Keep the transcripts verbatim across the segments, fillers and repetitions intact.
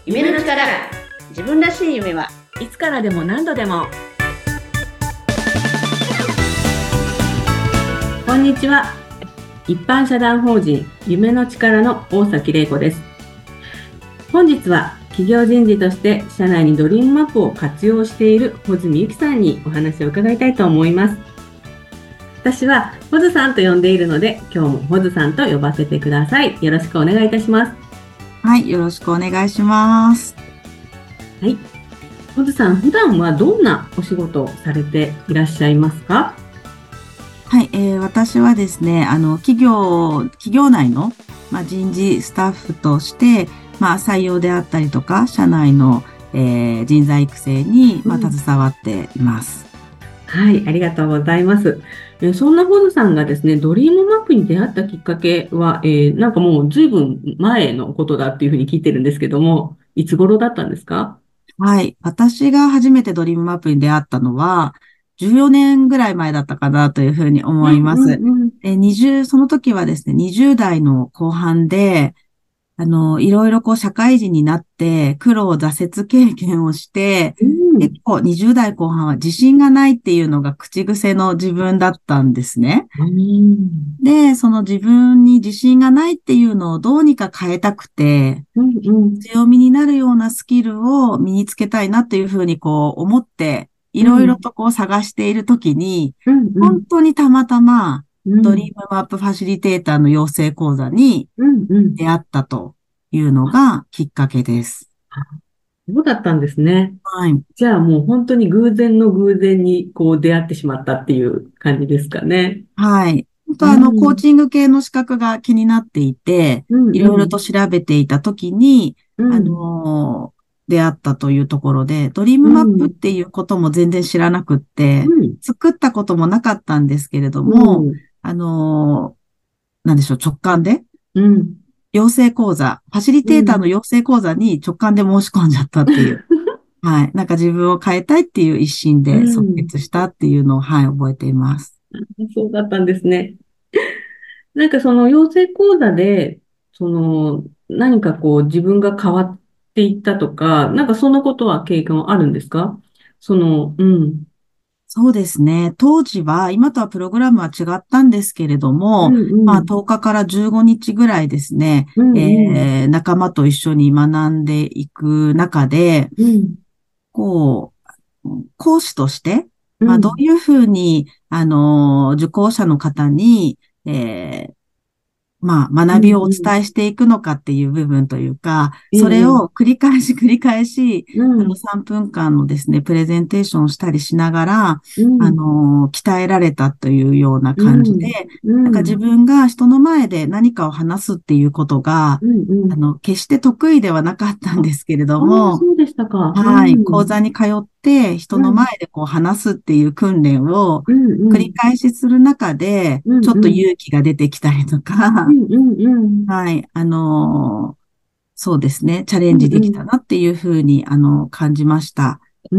夢の力。自分らしい夢はいつからでも何度でも。こんにちは。一般社団法人夢の力の大崎玲子です。本日は企業人事として社内にドリームマップを活用している穂積由紀さんにお話を伺いたいと思います。私はホズさんと呼んでいるので、今日もホズさんと呼ばせてください。よろしくお願いいたします。 はい、よろしくお願いします。 はい。ホズさん、普段はどんなお仕事をされていらっしゃいますか？ はい、えー、私はですね、あの、企業、企業内の、まあ、人事スタッフとして、まあ、採用であったりとか、社内の、えー、人材育成に、まあ、携わっています。 うん、はい、ありがとうございます。えー、そんなホズさんがですね、ドリームマップに出会ったきっかけは、えー、なんかもう随分前のことだっていうふうに聞いてるんですけども、いつ頃だったんですか？ はい。私が初めてドリームマップに出会ったのは、じゅうよねんぐらい前だったかなというふうに思います。 うんうんうん、 え、にじゅう、その時はですね、にじゅう代の後半で、あの、いろいろこう社会人になって苦労挫折経験をして、 うん、 結構にじゅう代後半は自信がないっていうのが口癖の自分だったんですね。 うん、 で、その自分に自信がないっていうのをどうにか変えたくて、 うんうん、 強みになるようなスキルを身につけたいなっていうふうにこう思って、いろいろとこう探しているときに、 うんうん、 本当にたまたまうん、 ドリームマップファシリテーターの養成講座にうんうん、 出会ったというのがきっかけです。 そうだったんですね。 はい。 じゃあもう本当に偶然の偶然にこう出会ってしまったっていう感じですかね。 はい。本う当あの、コーん、 チング系の資格が気になっていて、 うんいろいろとうん、 調べていたときに、あうん、 のー出会ったというところで、ドリームマップっうん、 ていうことも全然知らなくって、 うん、 作ったこともなかったんですけれどうも、 ん、 あのーなんでしょう、直感で、 うん、 養成講座、ファシリうん。 テーターの養成講座に直感で申し込んじゃったっていう。はい。なんか自分を変えたいっていう一心うで即ん。 決したっていうのを、はい、覚えています。 そうだったんですね。なんかその養成講座で、その何かこう自分が変わっていったとか、なんかそんなことは経験はあるんですか？その、うん、 そうですね。当時は、今とはプログラムは違ったんですけれども、 うん、うまあ、 ん、 とおかかからじゅうごにちぐらいですね、 うん、うん、 えー、仲間と一緒に学んでいく中で、 うん、 こう、講師として、まあ、どううん、 いうふうに、あの、受講者の方に、えーまあ、 うん、 学びをおうん、 伝えしていくのかっていう部分というか、 えそれをえ、 繰り返し繰り返し、あのうん、 さんぷんかんのですね、プレゼンテーションをしたりしながら、あうん、 の、鍛えられたというようなう感じで、 ん、うなんか自ん、 分が人の前で何かを話すっていうことが、 うん、うん。 あの、決して得意ではなかったんあ、 ですけれどああ、 も、 そうでしたか。うはい。講ん、 座に通って人の前うん、 でこう話すっていう訓練をうん、う繰りん、 返しする中で、 うん、 ちょっとうん、 勇気が出てきたりとか、 うん、うん、うん、 はい。あのーそうですね。チャレうん、 ンジできたうん、 なっていうふうに、あの、感じました。 うん。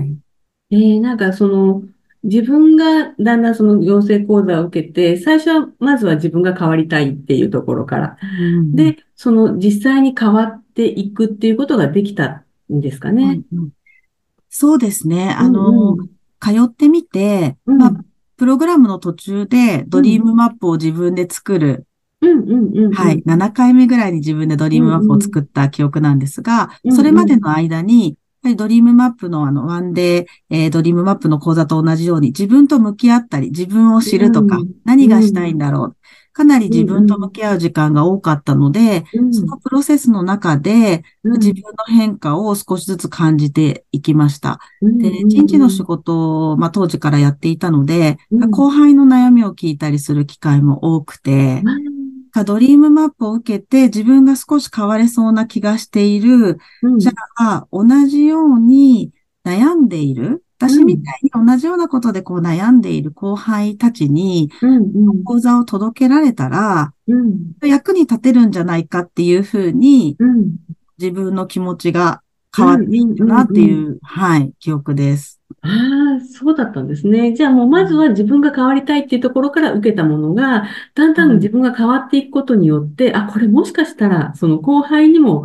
はい。 えー、なんかその、自分がだんだんその養成講座を受けて、最初はまずは自分が変わりたいっていうところから。 うんで、その実際に変わっていくっていうことができたんですかね。 うんうんうん、そうですね。 うあの、 んうん。 通ってみて、まあ、 うん。 プログラムの途中でドリーうん。 ムマップを自分で作る。 うんうんうんうはい。 ん。 ななかいめぐらいに自分でドリうームマップをんうん。 作った記憶なんですが、 うんそれうん。 までの間に、やはりドリームマップのあの、ワンデー、えードリームマップの講座と同じように自分と向き合ったり、自分を知るとか、何がしたいんだろう。かなりうん自分と向き合う時間が多かったので、そのうんプロセスの中で自分うんの変化を少しずつ感じていきました。で、 うんう人事の仕ん事を、まあ、当時からやっていたので、 うん後輩の悩みを聞いたりする機会も多くて、かドリームマップを受けて自分が少し変われそうな気がしている。じゃうんあ、同じように悩んでいる。私みたいに同じようなことでこう悩んでいる後輩たちにうんうん講座を届けられたらうん役に立てるんじゃないかっていうふうにうん自分の気持ちが変わっうんていったなうんうん。 っていう、はい、記憶です。 ああ、そうだったんですね。じゃあもうまずは自分が変わりたいっていうところから受けたものが、だんだんはい。 自分が変わっていくことによって、あ、これもしかしたらその後輩にも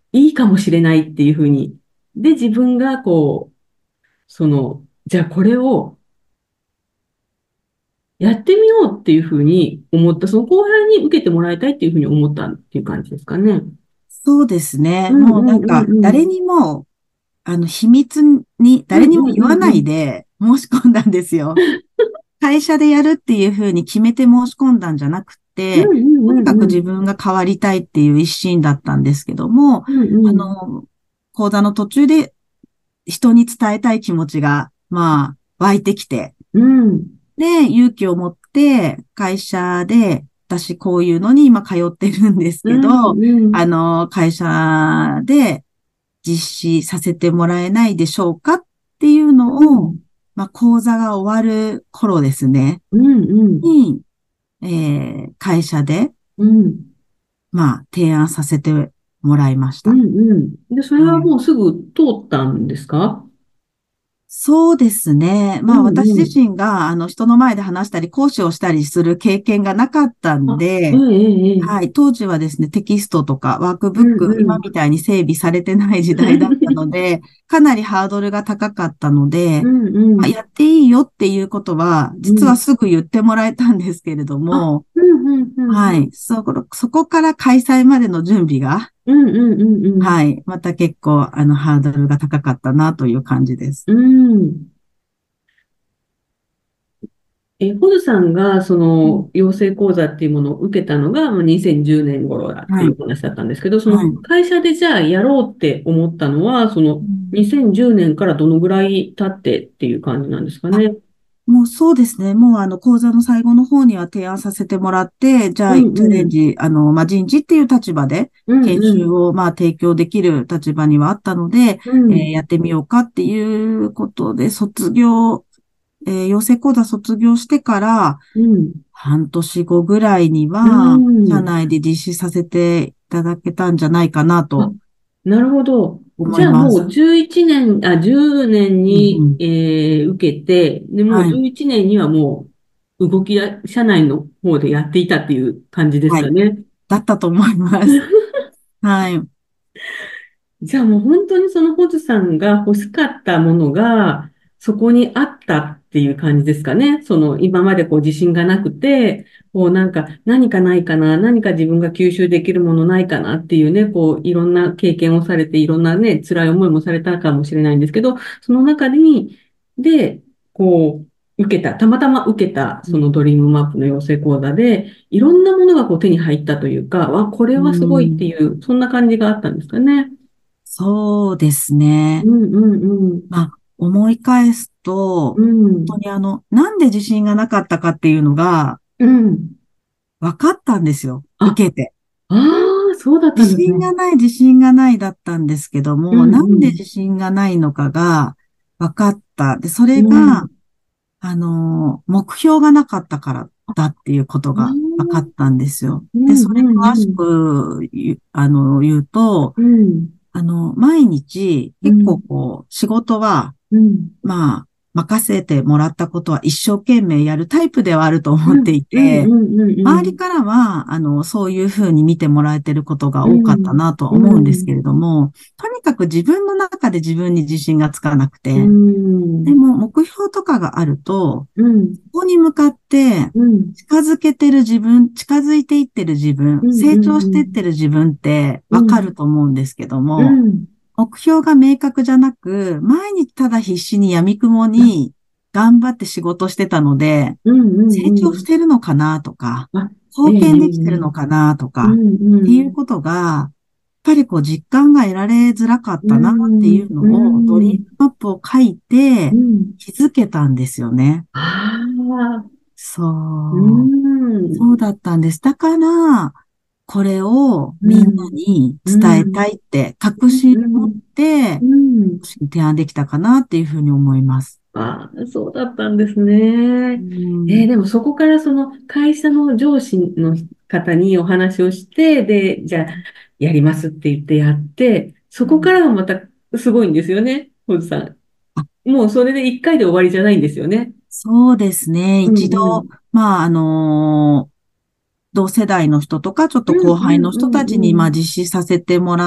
いいかもしれないっていうふうに。で、自分がこう、その、じゃあこれをやってみようっていうふうに思った、その後輩に受けてもらいたいっていうふうに思ったっていう感じですかね。 そうですね。 うんもうなんうんうんうん。 か誰にも、あの、秘密に、誰にもうんうん言わないうんうん。 で申し込んだんですよ。会社でやるっていうふうに決めて申し込んだんじゃなくて、 うんうんとにかくうんうん。 自分が変わりたいっていう一心だったんですけども、 うんあうん。 の、講座の途中で人に伝えたい気持ちが、まあ、湧いてきて、 うん。 で、勇気を持って会社で、私こういうのに今通ってるんですうけど、 んうん。 あの、会社で実施させてもらえないでしょうかっていううのを、 ん。 まあ、講座が終わる頃ですね、 うんうん。 に、えー会社で、 うん。 まあ、提案させてもらいましうた。 んうん。で、それははい。 もうすぐ通ったんですか？ そうですね。 うまあ私んうん。 自身があの人の前で話したり講師をしたりする経験がなかったんあ、ええで、 ええ。ええ、 はい、当時はですね、テキストとかワークブうんック、 うん。 今みたいに整備されてない時代だったので、かなりハードルが高かったので、 うんうまあ、 ん。 やっていいよっていうことは、 うん。 実はすぐ言ってもらえたんですけれどあ、 も、 うんうんうんはい、 うん。 そこ、そこから開催までの準備が、 うんうんうんうん。 はい、また結構あのハードルが高かったなという感じです。 うん。え、ホズさんが、そうん、 の、養成講座っていうものを受けたのが、まあにせんじゅうねん頃だってはい、 いう話だったんですけど、そのはい。 会社でじゃあやろうって思ったのは、そのうん、 にせんじゅうねんからどのぐらい経ってっていう感じなんですかあ、 ね。 もうそうですね。もうあの講座の最後の方には提案させてもらって、じゃうあチャんうん。 レンジ、あの、まあ、人事っていう立場でうん研うん。 修をまあ提供できる立場にはあったので、 うん。 えーやってみようかっていうことで卒業、えー養成講座卒業してからうん。 半年後ぐらいにうは、社ん。 内で実施させていただけたんじゃないかなあ、 となるほど。じゃあ思います。 もうじゅういちねん、あ、じゅうねんに、 うんうん。 えー受けて、で、もうはい。 じゅういちねんにはもう動きだ、社内の方でやっていたっていう感じですはい。 かね。 だったと思います。はい。 じゃあもう本当にそのホズさんが欲しかったものがそこにあったっていう感じですかね。その今までこう自信がなくて、こうなんか何かないかな、何か自分が吸収できるものないかなっていうね、こういろんな経験をされていろんなね、辛い思いもされたかもしれないんですけど、その中に、で、こう受けた、たまたま受けたそのドリームマップの養成講座で、いろんなものがこう手に入ったというか、わ、これうはすごいってん。 いう、そんな感じがあったんですかね。 そうですね。 うんうんうん。 まあ、思い返すと、 う本当ん。 にあの、なんで自信がなかったかっていうのがうん。 分かったんですよ。 あ、 受けて。 ああ、そうだったん自ですね。 信がない、自信がないだったんですけどうも、なんでん自信がないのかが分かった。で、それうん。うが、 ん。 あの、目標がなかったからだっていうことああ、 が分かったんですよ。で、 うんそれ詳しうんうん。 く言う、あの、言うと、 うん。 あの、毎日結構うん。 こう、仕事はうん。 まあ、任せてもらったことは一生懸命やるタイプではあると思っていうん。うんて、 うんうん周りからは、あの、そういうふうに見てもらえてることがうん。 多かったなとはうん。 思うんですけれども、とにかく自分の中で自分に自信がつかなくうて、でん。 も目標とかがあると、 うん。 そこに向かってうん。 近づけてる自分、近づいていってる自分、 うん成長していってうんる自分ってうん。 わかるうん。 と思うんですけどうも、 ん。 目標が明確じゃなく、毎日ただ必死に闇雲あ、 に頑張って仕事してたので、 うんう成長しんうん。 てるのかなとか、 あ、ええええ貢献できてるええ。 のかなとうか、 んうん。 っていうことが、やっぱりこう実感が得られづらかっうたなっていんうのうをドリーん。 ムマップを書いてうん。 気づけたんですよね。 ああ、うそう。そうん。 だったんです。だから、これをみんなうん。 にう伝えたん。 いって確うん。 信を持っうん。 て、 うん。 提案できたかなっていうふうに思います。 ああ、そうだったんですうね。えーん。 でもそこからその会社の上司の方にお話をして、で、じゃあ、やりますって言ってやって、そこかうん、 らはまたすごいんですよね、ホズさん。 あ、 もうそれで一回で終わりじゃないんですよね。 そうですね。 うん一度、 うん。 まあ、あの同世代の人とか、ちょっとうん後輩のうんう人たちに、まあ、 んうん。 実施させてもらって、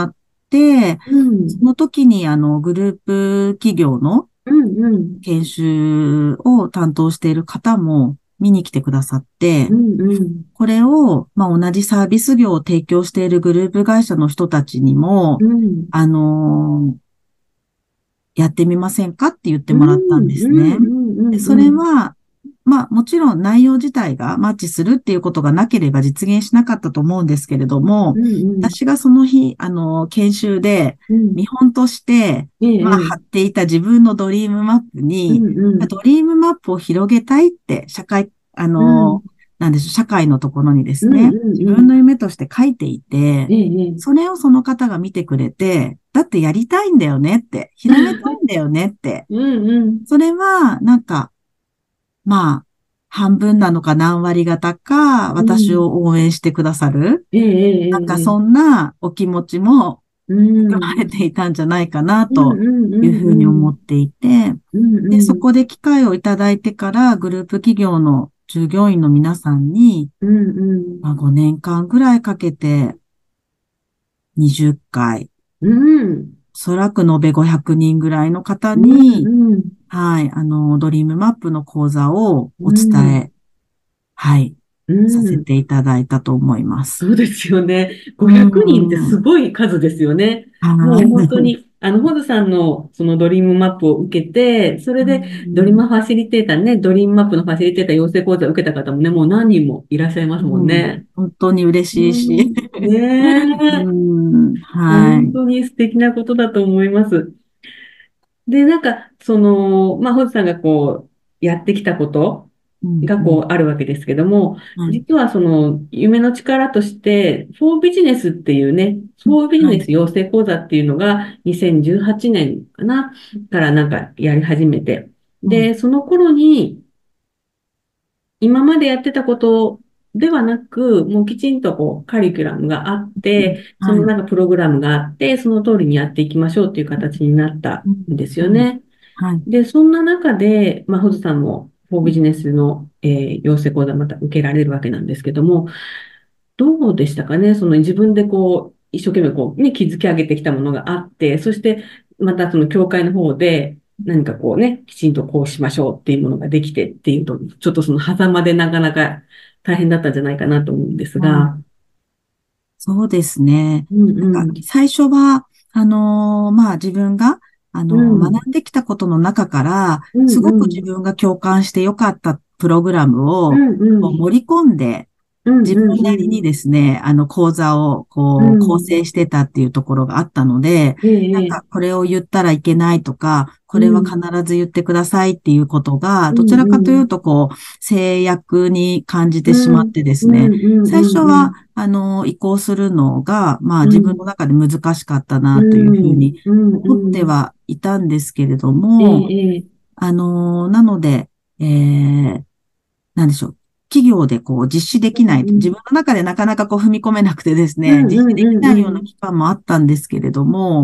て、 うん。 その時にあの、グループ企業のうんうん。 研修を担当している方も見に来てくださって、 うんうん。 これを、まあ、同じサービス業を提供しているグループ会社の人たちにも、 うん。 あのーやってみませんかって言ってうんもらったんですね。 うんでそれは、まあもちろん内容自体がマッチするっていうことがなければ実現しなかったと思うんですけれども、 うんうん。 私がその日、あの、研修でうん見本として、 ええまあ貼っていた自分のドリームマップうに、 んうん。 ドリームマップを広げたいって、社会、あの、なんでしょう、社会のところにですうんね、 うん自分の夢として書いていて、 ええそれをその方が見てくれて、だってやりたいんだよねって、広めたいんだよねって、 うんうん。 それは、なんか、まあ、半分なのか何割方か、私うんを応援してくださる。 ええええなんか、 ええそんなお気持ちもう含まれん。 ていたんじゃないかな、 うんとうんういうふうに思んっていて、 うんで、そうんこで機会をいただいてから、グループ企業の従業員の皆さんに、 うんうんまあ、ごねんかんぐらいかけて、にじゅっかい、 うんおそらく延べごひゃくにんぐらいの方うに、 んうんはい、あの、ドリームマップの講座をおうん伝え、はい、させうんていただいたと思います。 そうですよね。 うごひゃくにんってすん。 ごい数ですよね。もはう本当い。 に、あの、ホズさんのそのドリームマップを受けて、それうでドリーん。 ムファシリテーターね、ドリームマップのファシリテーター養成講座を受けた方もね、もう何人もいらっしゃいますもんうんね。 本当に嬉しいし。 うん、ねうえ、 ん。はい。 本当に素敵なことだと思います。で、なんか、その、まあ、ホズさんがこう、やってきたことうん。 がうん。 こうあるわけですけども、 はい。 実はその夢の力として、フォービジネスっていうね、フォービジはい。 ネス養成講座っていうのがにせんじゅうはちねんかな、からなんかやり始めて、 うん。 で、その頃に今までやってたことではなく、もうきちんとこうカリキュラムがあっうん。 て、そはい。 のなんかプログラムがあって、その通りにやっていきましょうっていう形になったうん。 んですよはい。 ね。 はい。 で、そんな中で、まあ、ホズさんも、フォービジネスの、えー養成講座また受けられるわけなんですけども、どうでしたかねその自分でこう、一生懸命こう、ね、築き上げてきたものがあって、そして、またその教会の方で、何かこうね、きちんとこうしましょうっていうものができてっていうと、ちょっとその狭間でなかなか大変だったんじゃないかなと思うんですはい。 が。 そうですね。 うんなんか、 うん。 最初は、あのーまあ、自分が、あうのーん。 学んできたことの中から、 うんすごく自うん。 分が共感してよかったプログラムうを、 んうん。 こう盛り込んで、 うん自分なりにうんですね、あの講座をうん。 こう構うん。 成してたっていうところがあったので、 ええ、 なんかこれを言ったらいけないとか、これは必うん。 ず言ってくださいっていうことが、 うどちらかというんうん。 とこう制約に感じてしまっうん、うん、 てですね、 うん、 最初はうん、 あの移行するのが、まあうん、 自分の中で難しかったうなというふうん、 にうん、 思ってうん、 はいたんですけれどえも、 え、ええあの、なので、えーなんでしょう。企業でこう実施できない、自うん、 分の中でなかなかこう踏み込めなくてですね、 うん、 実施できうん、 ないようなうん、 期間もあったんですけれども、 うん、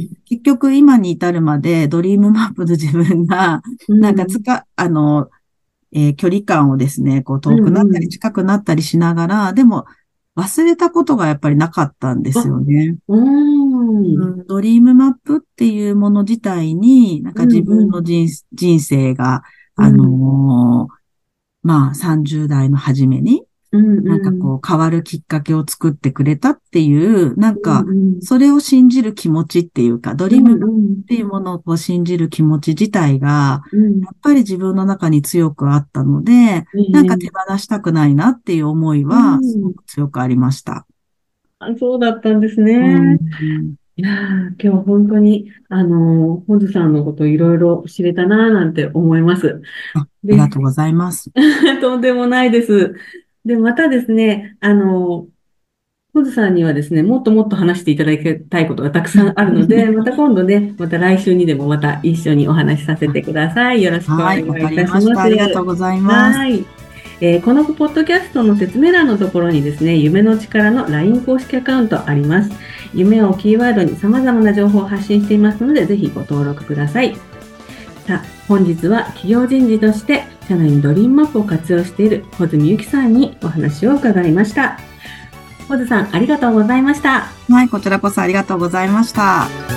結局今に至るまでドリームマップで自分が、 うなんかつん、 か、あの、えー距離感をですね、こううん、 遠くなったりうん。 近くなったりしながら、でも忘れたことがやっぱりなかったんですあ、 よね。 うん、 うん、ドリームマップっていうもの自体に、なんうん、 か自分うん、 の人、人生が、あうん、 のーまあさんじゅう代の初めに、 うん、 なんかうん、 こう変わるきっかけを作ってくれたっていう、なんうか、 ん、 それを信じる気持ちっていうか、ドうん、 リームっうん、 ていうものをこう信じる気持ち自体が、 うん、 やっぱり自分の中に強くあったので、 ええ、 なんか手放したくないなっていう思いうは、すごん。 く強くありました。 あ、そうだったんですうん。 ね。 うん、 いやー、今日本当に、あのー、ホズさんのこといろいろ知れたなーなんて思います。 あ、ありがで、 とうございます。 とんでもないです。で、またですね、あの、ホズさんにはですね、もっともっと話していただきたいことがたくさんあるので、また今度ね、また来週にでもまた一緒にお話しさせてください。よろしくお願はい、わかいいたします。 りました。ありがとうございます。 はい。えーこのポッドキャストの説明欄のところにですね、夢の力の ライン 公式アカウントあります。夢をキーワードに様々な情報を発信していますので、ぜひご登録ください。さあ、本日は企業人事として社内にドリームマップを活用している穂積ゆきさんにお話を伺いました。 ホズさん、ありがとうございました。 はい、こちらこそありがとうございました。